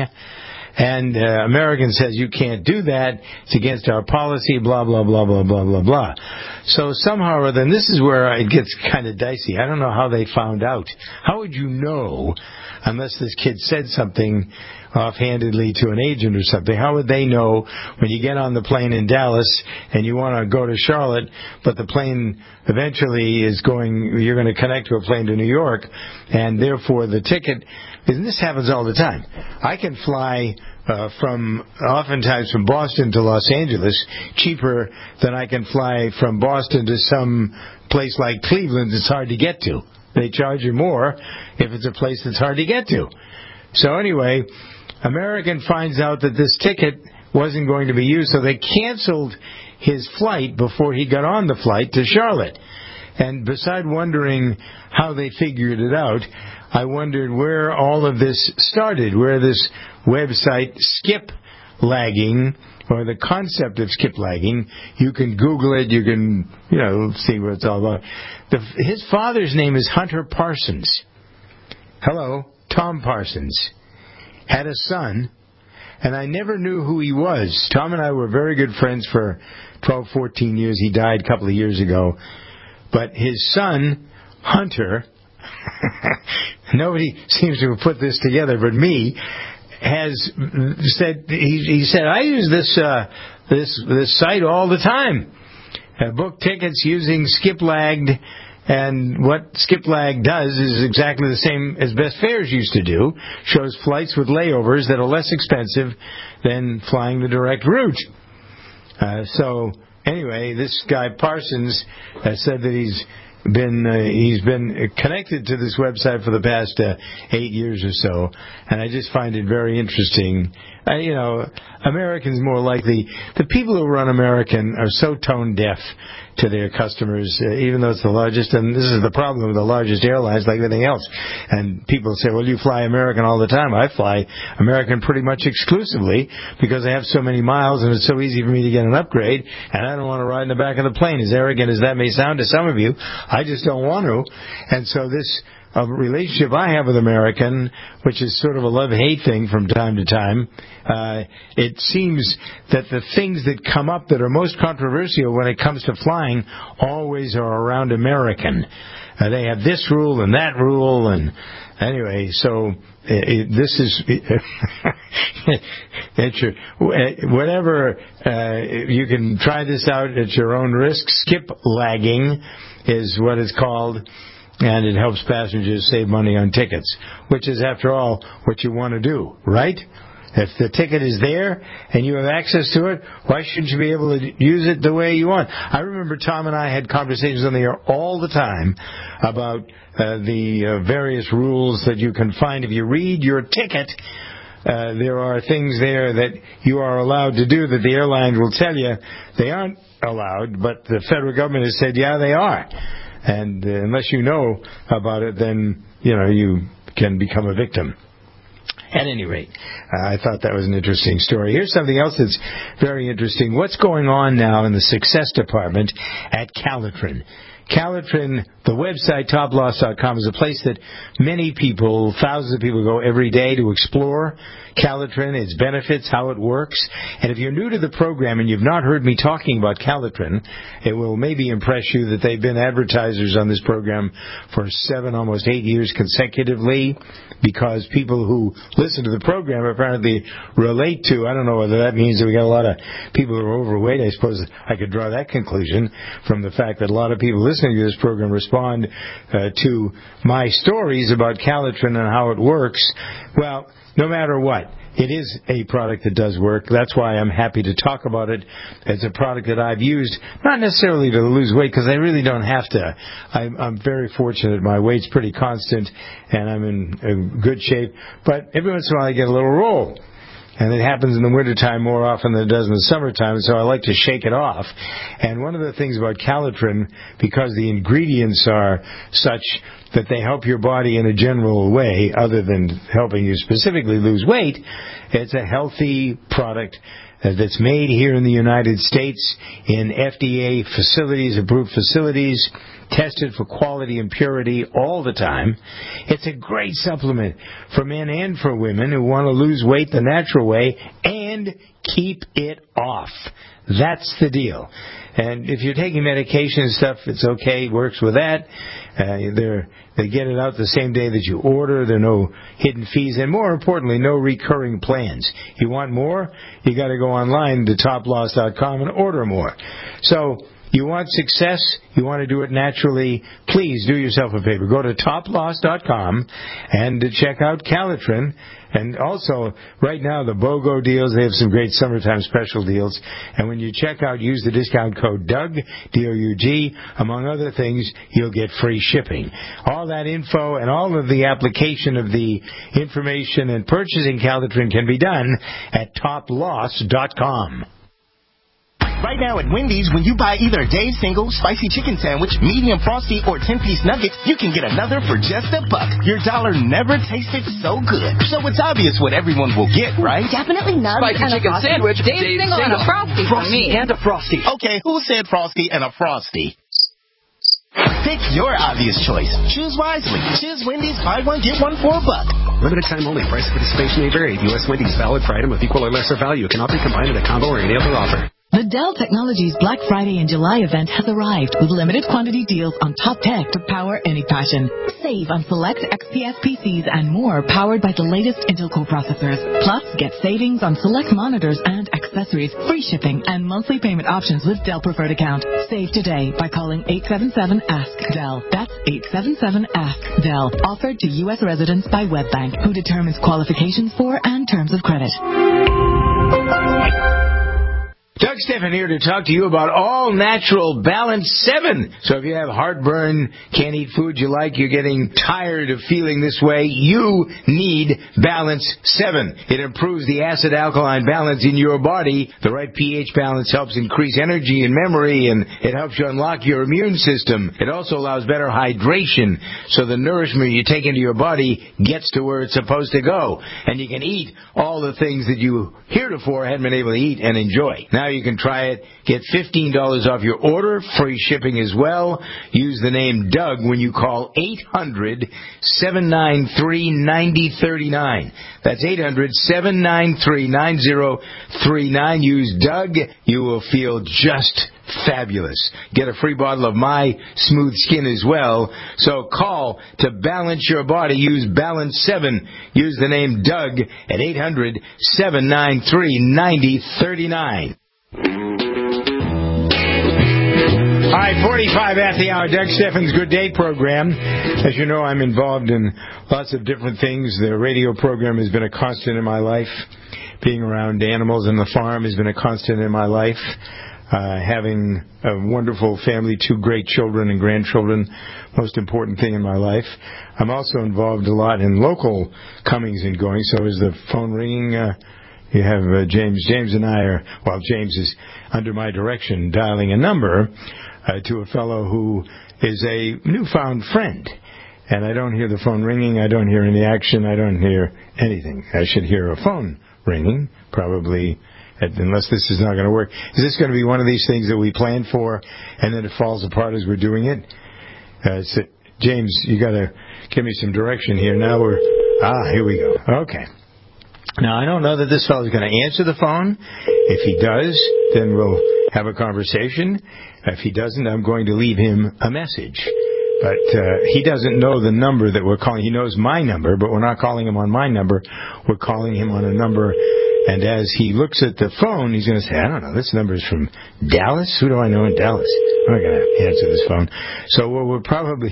Speaker 2: And uh, American says you can't do that. It's against our policy, blah, blah, blah, blah, blah, blah, blah. So somehow or other, and this is where it gets kind of dicey. I don't know how they found out. How would you know, unless this kid said something offhandedly to an agent or something, how would they know when you get on the plane in Dallas and you want to go to Charlotte, but the plane eventually is going, you're going to connect to a plane to New York, and therefore the ticket, and this happens all the time. I can fly uh, from, oftentimes from Boston to Los Angeles, cheaper than I can fly from Boston to some place like Cleveland that's hard to get to. They charge you more if it's a place that's hard to get to. So anyway, American finds out that this ticket wasn't going to be used, so they canceled his flight before he got on the flight to Charlotte. And beside wondering how they figured it out, I wondered where all of this started, where this website skip lagging, or the concept of skip lagging, you can Google it, you can, you know, see what it's all about. The, his father's name is Hunter Parsons. Hello, Tom Parsons. Had a son, and I never knew who he was. Tom and I were very good friends for twelve, fourteen years. He died a couple of years ago. But his son, Hunter, nobody seems to have put this together but me, has said, he, he said, I use this, uh, this, this site all the time. I book tickets using skip lagged. And what Skiplag does is exactly the same as Best Fares used to do. Shows flights with layovers that are less expensive than flying the direct route. Uh, so anyway, this guy Parsons has said that he's been uh, he's been connected to this website for the past uh, eight years or so, and I just find it very interesting. Uh, you know, Americans more likely, the people who run American are so tone deaf to their customers, uh, even though it's the largest, and this is the problem with the largest airlines like everything else. And people say, well, you fly American all the time. I fly American pretty much exclusively because I have so many miles and it's so easy for me to get an upgrade, and I don't want to ride in the back of the plane. As arrogant as that may sound to some of you, I just don't want to. And so this a relationship I have with American, which is sort of a love-hate thing from time to time, uh, it seems that the things that come up that are most controversial when it comes to flying always are around American. Uh, they have this rule and that rule, and anyway, so it, it, this is it's your, whatever. Uh, you can try this out at your own risk. Skip lagging is what it's called. And it helps passengers save money on tickets, which is, after all, what you want to do, right? If the ticket is there and you have access to it, why shouldn't you be able to use it the way you want? I remember Tom and I had conversations on the air all the time about uh, the uh, various rules that you can find if you read your ticket. uh, there are things there that you are allowed to do that the airline will tell you they aren't allowed, but the federal government has said, yeah, they are. And uh, unless you know about it, then, you know, you can become a victim. At any rate, uh, I thought that was an interesting story. Here's something else that's very interesting. What's going on now in the success department at Calitrin? Calitrin, the website top loss dot com, is a place that many people, thousands of people go every day to explore Calitrin, its benefits, how it works. And if you're new to the program and you've not heard me talking about Calitrin, it will maybe impress you that they've been advertisers on this program for seven, almost eight years consecutively, because people who listen to the program apparently relate to, I don't know whether that means that we got a lot of people who are overweight. I suppose I could draw that conclusion from the fact that a lot of people listening to this program respond uh, to my stories about Calitrin and how it works. Well, no matter what, it is a product that does work. That's why I'm happy to talk about it. It's a product that I've used, not necessarily to lose weight, because I really don't have to. I'm, I'm very fortunate. My weight's pretty constant, and I'm in, in good shape. But every once in a while I get a little roll. And it happens in the wintertime more often than it does in the summertime, so I like to shake it off. And one of the things about Calitrin, because the ingredients are such that they help your body in a general way, other than helping you specifically lose weight, it's a healthy product that's made here in the United States in F D A facilities, approved facilities, tested for quality and purity all the time. It's a great supplement for men and for women who want to lose weight the natural way and keep it off. That's the deal. And if you're taking medication and stuff, it's okay, works with that. Uh, they're, they get it out the same day that you order. There are no hidden fees, and more importantly, no recurring plans. You want more? You got to go online to top loss dot com and order more. So you want success, you want to do it naturally, please do yourself a favor. Go to top loss dot com and check out Calitrin. And also, right now, the BOGO deals, they have some great summertime special deals. And when you check out, use the discount code Doug, D O U G. Among other things, you'll get free shipping. All that info and all of the application of the information and purchasing Calitrin can be done at top loss dot com.
Speaker 4: Right now at Wendy's, when you buy either a Dave's Single, Spicy Chicken Sandwich, Medium Frosty, or ten-piece Nuggets, you can get another for just a buck. Your dollar never tasted so good. So it's obvious what everyone will get, right?
Speaker 7: Definitely nuggets and a Chicken Frosty. Sandwich, Dave's, Dave's Single, Single, and a Frosty,
Speaker 4: Frosty
Speaker 7: for me.
Speaker 4: and a Frosty. Okay, who said Frosty and a Frosty? Pick your obvious choice. Choose wisely. Choose Wendy's. Buy one, get one for a buck.
Speaker 8: Limited time only. Price of participation may vary. U S Wendy's valid for item of equal or lesser value. Cannot be combined in a combo or any other offer.
Speaker 9: The Dell Technologies Black Friday and July event has arrived with limited quantity deals on top tech to power any passion. Save on select X P S P Cs and more powered by the latest Intel Core processors. Plus, get savings on select monitors and accessories, free shipping, and monthly payment options with Dell Preferred Account. Save today by calling eight seven seven ask Dell. That's eight seven seven ask Dell. Offered to U S residents by WebBank, who determines qualifications for and terms of credit.
Speaker 2: Doug Stephan here to talk to you about All Natural Balance seven. So if you have heartburn, can't eat food you like, you're getting tired of feeling this way, you need Balance seven. It improves the acid-alkaline balance in your body. The right pH balance helps increase energy and memory, and it helps you unlock your immune system. It also allows better hydration, so the nourishment you take into your body gets to where it's supposed to go. And you can eat all the things that you heretofore hadn't been able to eat and enjoy. Now you can try it. Get fifteen dollars off your order, free shipping as well. Use the name Doug when you call eight hundred, seven nine three, nine zero three nine. That's eight hundred, seven nine three, nine zero three nine. Use Doug. You will feel just fabulous. Get a free bottle of My Smooth Skin as well. So call to balance your body. Use Balance seven. Use the name Doug at eight hundred, seven nine three, nine zero three nine. All right, forty-five at the hour. Doug Stephan's Good Day program. As you know, I'm involved in lots of different things. The radio program has been a constant in my life. Being around animals and the farm has been a constant in my life. uh, having a wonderful family, two great children and grandchildren, most important thing in my life. I'm also involved a lot in local comings and goings. So is the phone ringing? Uh, you have uh, James. James and I are, well, James is under my direction dialing a number uh, to a fellow who is a newfound friend. And I don't hear the phone ringing. I don't hear any action. I don't hear anything. I should hear a phone ringing, probably, unless this is not going to work. Is this going to be one of these things that we plan for and then it falls apart as we're doing it? Uh, so, James, you got to give me some direction here. Now we're, ah, here we go. Okay. Now, I don't know that this fellow is going to answer the phone. If he does, then we'll have a conversation. If he doesn't, I'm going to leave him a message. But uh, he doesn't know the number that we're calling. He knows my number, but we're not calling him on my number. We're calling him on a number. And as he looks at the phone, he's going to say, I don't know, this number is from Dallas? Who do I know in Dallas? I'm not going to answer this phone. So what we'll probably,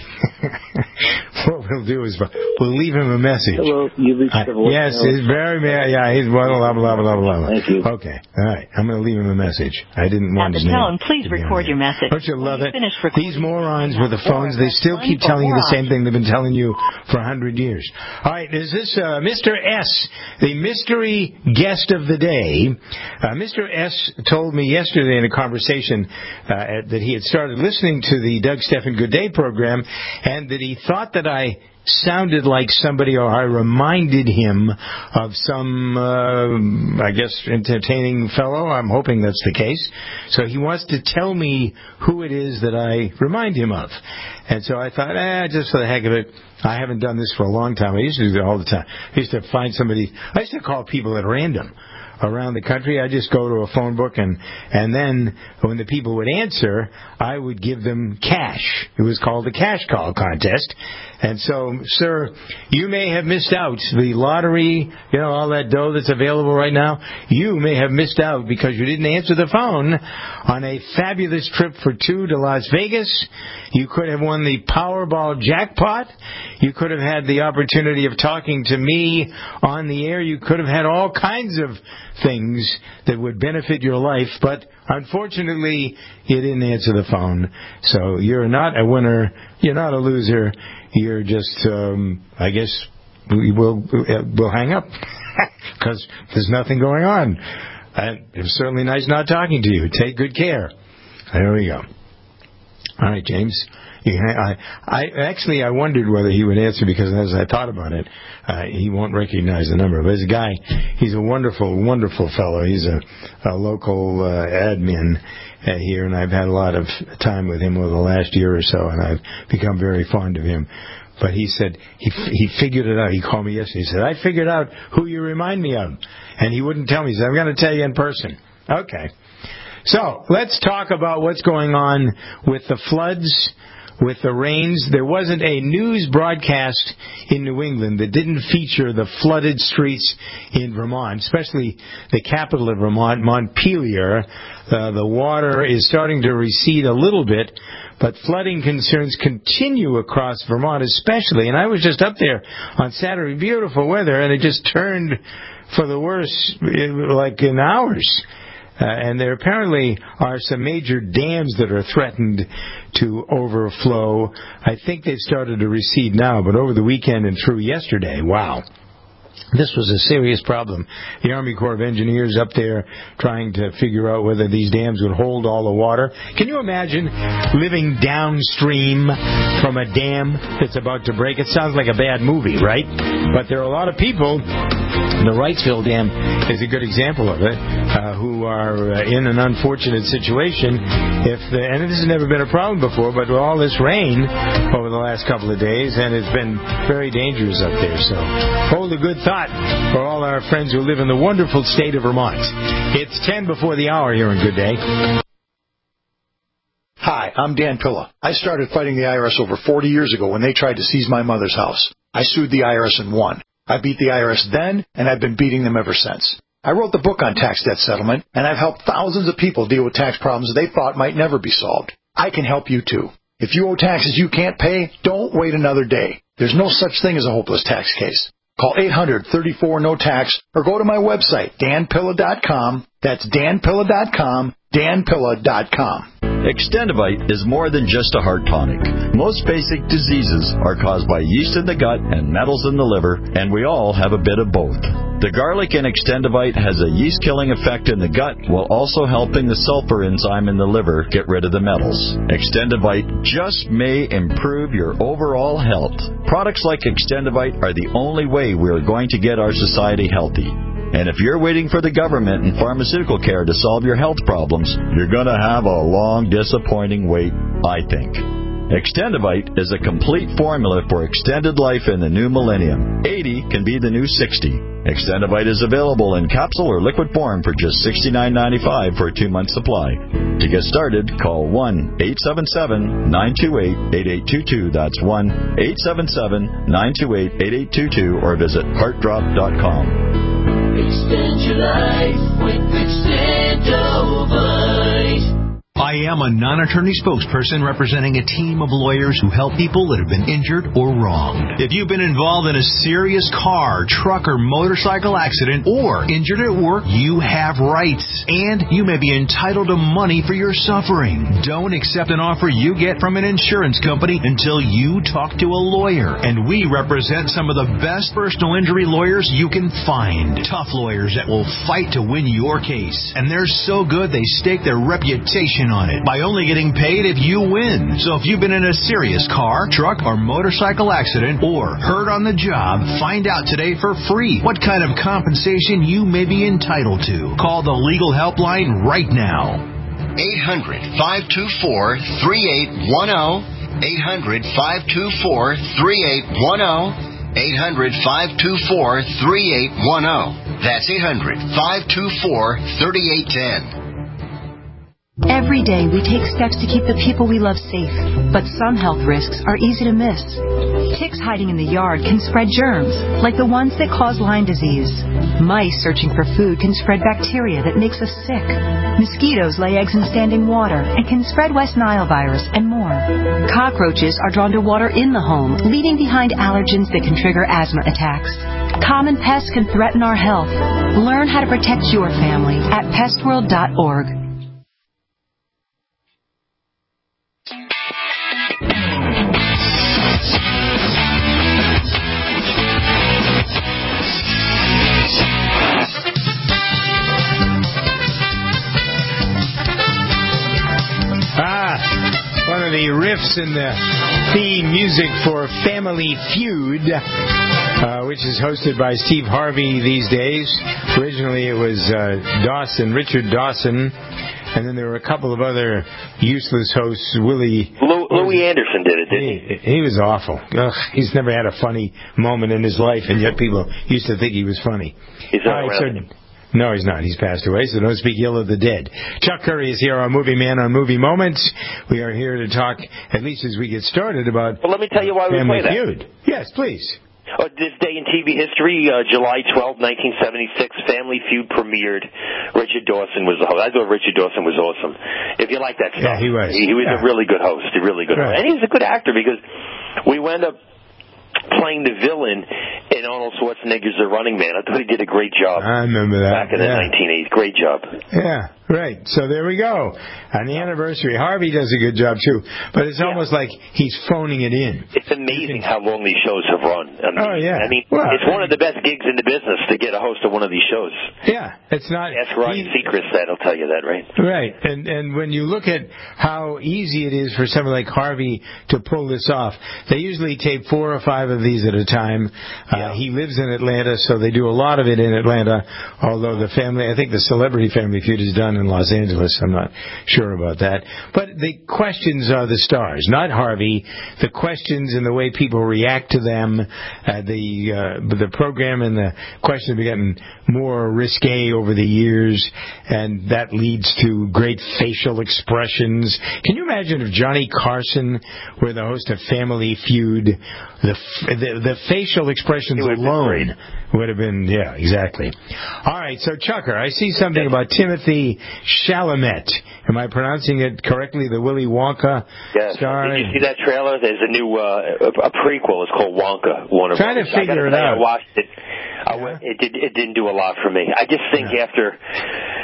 Speaker 2: what we'll do is we'll leave him a message.
Speaker 5: Hello, you reached the voice.
Speaker 2: Yes, he's very, yeah, he's blah, blah, blah, blah, blah, blah.
Speaker 5: Thank you.
Speaker 2: Okay, all right. I'm going to leave him a message. I didn't want his name.
Speaker 6: At the tone, please record your message.
Speaker 2: Don't you love it? These morons with the phones, they still keep telling you the same thing they've been telling you for a hundred years. All right, is this uh, Mister S, the mystery guest of the day? Uh, Mister S told me yesterday in a conversation uh, that he had started listening to the Doug Stephan Good Day program and that he thought that I sounded like somebody, or I reminded him of some, uh, I guess, entertaining fellow. I'm hoping that's the case. So he wants to tell me who it is that I remind him of. And so I thought, eh, just for the heck of it, I haven't done this for a long time. I used to do it all the time. I used to find somebody, I used to call people at random around the country. I just go to a phone book, and and then when the people would answer, I would give them cash. It was called the cash call contest. And so, sir, you may have missed out. The lottery, you know, all that dough that's available right now, you may have missed out because you didn't answer the phone on a fabulous trip for two to Las Vegas. You could have won the Powerball jackpot. You could have had the opportunity of talking to me on the air. You could have had all kinds of things that would benefit your life, but unfortunately, you didn't answer the phone. So you're not a winner. You're not a loser. You're just, um, I guess, we will we'll hang up because there's nothing going on. And it was certainly nice not talking to you. Take good care. There we go. All right, James. I, I actually I wondered whether he would answer because as I thought about it, uh, he won't recognize the number. But as a guy, he's a wonderful, wonderful fellow. He's a, a local uh, admin uh, here, and I've had a lot of time with him over the last year or so, and I've become very fond of him. But he said he he figured it out. He called me yesterday. He said, I figured out who you remind me of. And he wouldn't tell me. He said, I'm going to tell you in person. Okay. So let's talk about what's going on with the floods, with the rains. There wasn't a news broadcast in New England that didn't feature the flooded streets in Vermont, especially the capital of Vermont, Montpelier. Uh, the water is starting to recede a little bit, but flooding concerns continue across Vermont especially. And I was just up there on Saturday, beautiful weather, and it just turned for the worse like in hours. Uh, and there apparently are some major dams that are threatened to overflow. I think they've started to recede now, but over the weekend and through yesterday, wow. This was a serious problem. The Army Corps of Engineers up there trying to figure out whether these dams would hold all the water. Can you imagine living downstream from a dam that's about to break? It sounds like a bad movie, right? But there are a lot of people, the Wrightsville Dam is a good example of it, uh, who are uh, in an unfortunate situation. If the, and this has never been a problem before, but with all this rain over the last couple of days, and it's been very dangerous up there. So hold a good thought for all our friends who live in the wonderful state of Vermont. It's ten before the hour here on Good Day.
Speaker 10: Hi, I'm Dan Pilla. I started fighting the I R S over forty years ago when they tried to seize my mother's house. I sued the I R S and won. I beat the I R S then, and I've been beating them ever since. I wrote the book on tax debt settlement, and I've helped thousands of people deal with tax problems they thought might never be solved. I can help you too. If you owe taxes you can't pay, don't wait another day. There's no such thing as a hopeless tax case. Call eight hundred, thirty-four, no tax or go to my website, dan pilla dot com. That's dan pilla dot com. dan pilla dot com.
Speaker 5: Extendivite is more than just a heart tonic. Most basic diseases are caused by yeast in the gut and metals in the liver, and we all have a bit of both. The garlic in Extendivite has a yeast-killing effect in the gut while also helping the sulfur enzyme in the liver get rid of the metals. Extendivite just may improve your overall health. Products like Extendivite are the only way we are going to get our society healthy. And if you're waiting for the government and pharmaceutical care to solve your health problems, you're going to have a long, disappointing wait, I think. Extendivite is a complete formula for extended life in the new millennium. eighty can be the new sixty. Extendivite is available in capsule or liquid form for just sixty-nine ninety-five for a two-month supply. To get started, call one eight seven seven, nine two eight, eight eight two two. That's one eight seven seven, nine two eight, eight eight two two or visit heart drop dot com.
Speaker 13: Extend your life with Extendivite.
Speaker 6: I am a non-attorney spokesperson representing a team of lawyers who help people that have been injured or wronged. If you've been involved in a serious car, truck, or motorcycle accident or injured at work, you have rights, and you may be entitled to money for your suffering. Don't accept an offer you get from an insurance company until you talk to a lawyer, and we represent some of the best personal injury lawyers you can find. Tough lawyers that will fight to win your case, and they're so good they stake their reputation on it by only getting paid if you win. So if you've been in a serious car, truck, or motorcycle accident or hurt on the job, find out today for free what kind of compensation you may be entitled to. Call the legal helpline right now.
Speaker 11: eight hundred, five two four, three eight one zero. eight hundred, five two four, three eight one zero. eight hundred, five two four, three eight one zero. That's eight hundred, five two four, three eight one zero.
Speaker 12: Every day we take steps to keep the people we love safe, but some health risks are easy to miss. Ticks hiding in the yard can spread germs, like the ones that cause Lyme disease. Mice searching for food can spread bacteria that makes us sick. Mosquitoes lay eggs in standing water and can spread West Nile virus and more. Cockroaches are drawn to water in the home, leaving behind allergens that can trigger asthma attacks. Common pests can threaten our health. Learn how to protect your family at pest world dot org.
Speaker 2: The riffs in the theme music for Family Feud, uh, which is hosted by Steve Harvey these days. Originally it was uh, Dawson, Richard Dawson, and then there were a couple of other useless hosts. Willie
Speaker 14: Lou, Louis Anderson did it, didn't
Speaker 2: he? He, he was awful. Ugh, he's never had a funny moment in his life, and yet people used to think he was funny.
Speaker 14: He's not
Speaker 2: All right,
Speaker 14: around.
Speaker 2: so, no, he's not. He's passed away, so don't speak ill of the dead. Chuck Curry is here on Movie Man on Movie Moments. We are here to talk, at least as we get started, about
Speaker 14: Well, let me tell you why we
Speaker 2: Family
Speaker 14: play that.
Speaker 2: Feud. Yes, please.
Speaker 14: Uh, this day in T V history, uh, July twelfth, nineteen seventy-six, Family Feud premiered. Richard Dawson was the host. I thought Richard Dawson was awesome. If you like that stuff.
Speaker 2: Yeah, he was.
Speaker 14: He, he was
Speaker 2: yeah.
Speaker 14: a really good host, a really good
Speaker 2: right.
Speaker 14: host. And he was a good actor because we wound up playing the villain in Arnold Schwarzenegger's The Running Man. I thought he did a great job.
Speaker 2: I remember that.
Speaker 14: Back in the
Speaker 2: yeah.
Speaker 14: nineteen eighties. Great job.
Speaker 2: Yeah, right. So there we go. On the anniversary, Harvey does a good job, too. But it's
Speaker 14: yeah.
Speaker 2: almost like he's phoning it in.
Speaker 14: It's amazing how long these shows have run. I mean,
Speaker 2: oh, yeah.
Speaker 14: I mean,
Speaker 2: well,
Speaker 14: it's one of the best gigs in the business to get a host of one of these shows.
Speaker 2: Yeah, it's not...
Speaker 14: Ask Ryan Seacrest that, he'll tell you that, right?
Speaker 2: Right. And and when you look at how easy it is for someone like Harvey to pull this off, they usually tape four or five of these at a time. Uh,
Speaker 14: yeah.
Speaker 2: He lives in Atlanta, so they do a lot of it in Atlanta, although the family, I think the Celebrity Family Feud is done in Los Angeles. I'm not sure about that. But the questions are the stars, not Harvey. The questions and the way people react to them, uh, the uh, the program and the questions have gotten more risque over the years, and that leads to great facial expressions. Can you imagine if Johnny Carson were the host of Family Feud? The the, the facial expressions alone would have been, yeah, exactly. All right, so Chucker, I see something about Timothy Chalamet. Am I pronouncing it correctly? The Willy Wonka
Speaker 14: yes.
Speaker 2: star?
Speaker 14: Did you see that trailer? There's a new uh, a, a prequel. It's called Wonka. Warner
Speaker 2: Trying to figure it out.
Speaker 14: I watched it. I went, it, did, it didn't do a lot for me. I just think
Speaker 2: yeah.
Speaker 14: after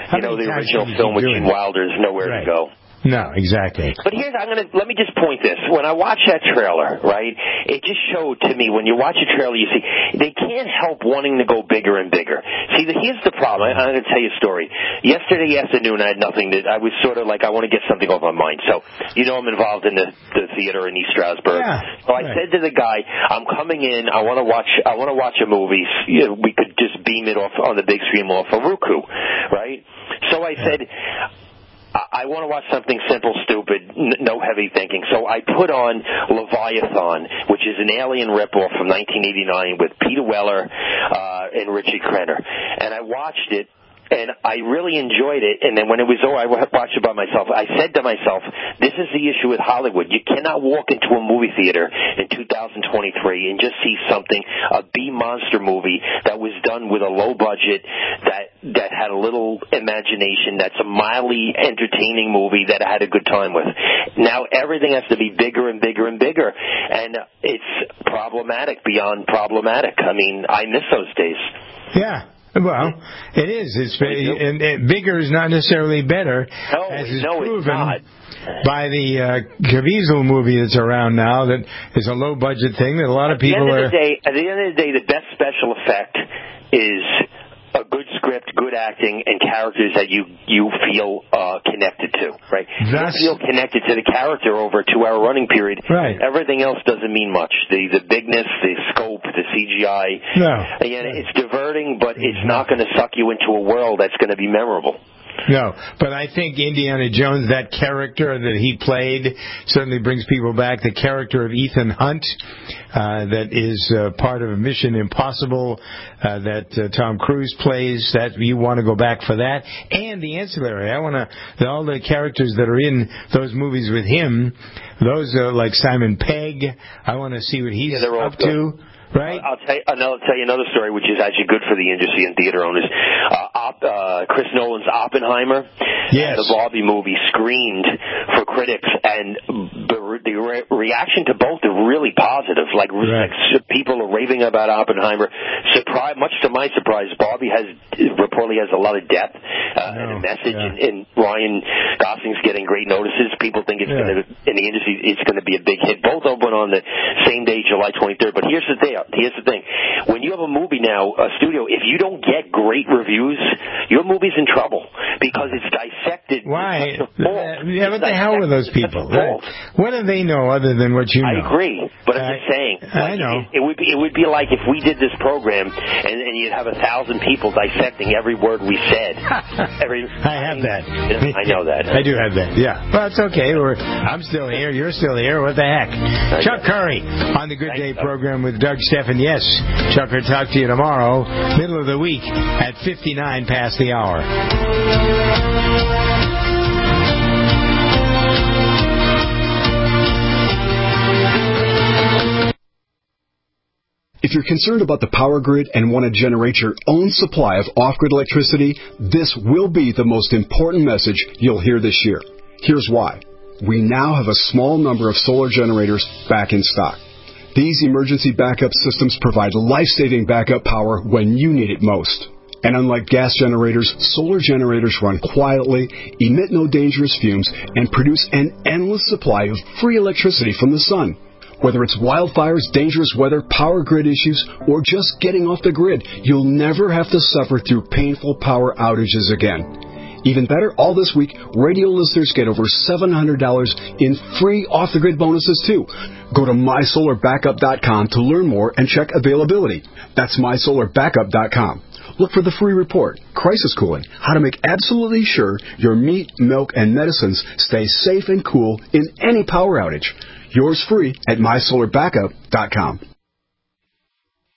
Speaker 14: you know, the original film with Gene Wilder is nowhere
Speaker 2: right.
Speaker 14: to go.
Speaker 2: No, exactly.
Speaker 14: But here's, I'm gonna, let me just point this. When I watched that trailer, right, it just showed to me, when you watch a trailer, you see, they can't help wanting to go bigger and bigger. See, the, here's the problem. I, I'm gonna tell you a story. Yesterday afternoon, I had nothing to, I was sort of like, I want to get something off my mind. So, you know, I'm involved in the, the theater in East Stroudsburg. Yeah, so I right. said to the guy, I'm coming in, I want to watch, I want to watch a movie. You know, we could just beam it off on the big screen off of Roku, right? So I said, I want to watch something simple, stupid, n- no heavy thinking. So I put on Leviathan, which is an Alien ripoff from nineteen eighty-nine with Peter Weller uh, and Richard Crenna. And I watched it, and I really enjoyed it. And then when it was over, I watched it by myself. I said to myself, this is the issue with Hollywood. You cannot walk into a movie theater in two thousand twenty-three and just see something, a B-monster movie that was done with a low budget, that that had a little imagination, that's a mildly entertaining movie that I had a good time with. Now everything has to be bigger and bigger and bigger, and it's problematic beyond problematic. I mean, I miss those days.
Speaker 2: Yeah. Well, it is. It's and, and bigger is not necessarily better,
Speaker 14: no,
Speaker 2: as is
Speaker 14: no,
Speaker 2: proven
Speaker 14: it's not.
Speaker 2: by the uh, Caviezel movie that's around now. That is a low budget thing that a lot of people
Speaker 14: at the end
Speaker 2: are.
Speaker 14: Of the day, at the end of the day, the best special effect is a good script, good acting, and characters that you you feel uh, connected to, right? That's, you don't feel connected to the character over a two-hour running period.
Speaker 2: Right.
Speaker 14: Everything else doesn't mean much. The the bigness, the scope, the C G I.
Speaker 2: No.
Speaker 14: Again, it's diverting, but it's not going to suck you into a world that's going to be memorable.
Speaker 2: No, but I think Indiana Jones, that character that he played, certainly brings people back. The character of Ethan Hunt, uh, that is uh, part of Mission Impossible, uh, that uh, Tom Cruise plays, that you want to go back for that. And the ancillary. I want to, all the characters that are in those movies with him, those are like Simon Pegg. I want to see what he's
Speaker 14: yeah,
Speaker 2: up to. Right.
Speaker 14: I'll tell you, I'll tell you another story, which is actually good for the industry and theater owners. Uh, op, uh, Chris Nolan's Oppenheimer,
Speaker 2: yes.
Speaker 14: the Barbie movie, screened for critics, and the, the re- reaction to both are really positive. Like,
Speaker 2: right.
Speaker 14: like people are raving about Oppenheimer. Surprise, much to my surprise, Barbie has reportedly has a lot of depth uh, no. and a message,
Speaker 2: yeah.
Speaker 14: and, and Ryan Gosling's getting great notices. People think it's yeah. going to, in the industry, it's going to be a big hit. Both open on the same day, July twenty-third. But here's the thing. Here's the thing. When you have a movie now, a studio, if you don't get great reviews, your movie's in trouble because it's dissected.
Speaker 2: Why?
Speaker 14: Uh,
Speaker 2: yeah, what the hell with those people? Right. What do they know other than what you know?
Speaker 14: I agree, but I'm
Speaker 2: I,
Speaker 14: just saying.
Speaker 2: I
Speaker 14: like,
Speaker 2: know.
Speaker 14: It, it would be it would be like if we did this program and, and you'd have a thousand people dissecting every word we said. Every,
Speaker 2: I have that.
Speaker 14: I know that.
Speaker 2: I do have that. Yeah. Well, it's okay. We're, I'm still here. You're still here. What the heck? I Chuck know. Curry on the Good Day program with Doug Steffen. Yes, Chuck will talk to you tomorrow, middle of the week, at fifty-nine past the hour.
Speaker 15: If you're concerned about the power grid and want to generate your own supply of off-grid electricity, this will be the most important message you'll hear this year. Here's why. We now have a small number of solar generators back in stock. These emergency backup systems provide life-saving backup power when you need it most. And unlike gas generators, solar generators run quietly, emit no dangerous fumes, and produce an endless supply of free electricity from the sun. Whether it's wildfires, dangerous weather, power grid issues, or just getting off the grid, you'll never have to suffer through painful power outages again. Even better, all this week, radio listeners get over seven hundred dollars in free off-the-grid bonuses, too. Go to my solar backup dot com to learn more and check availability. That's my solar backup dot com. Look for the free report, Crisis Cooling, how to make absolutely sure your meat, milk, and medicines stay safe and cool in any power outage. Yours free at my solar backup dot com.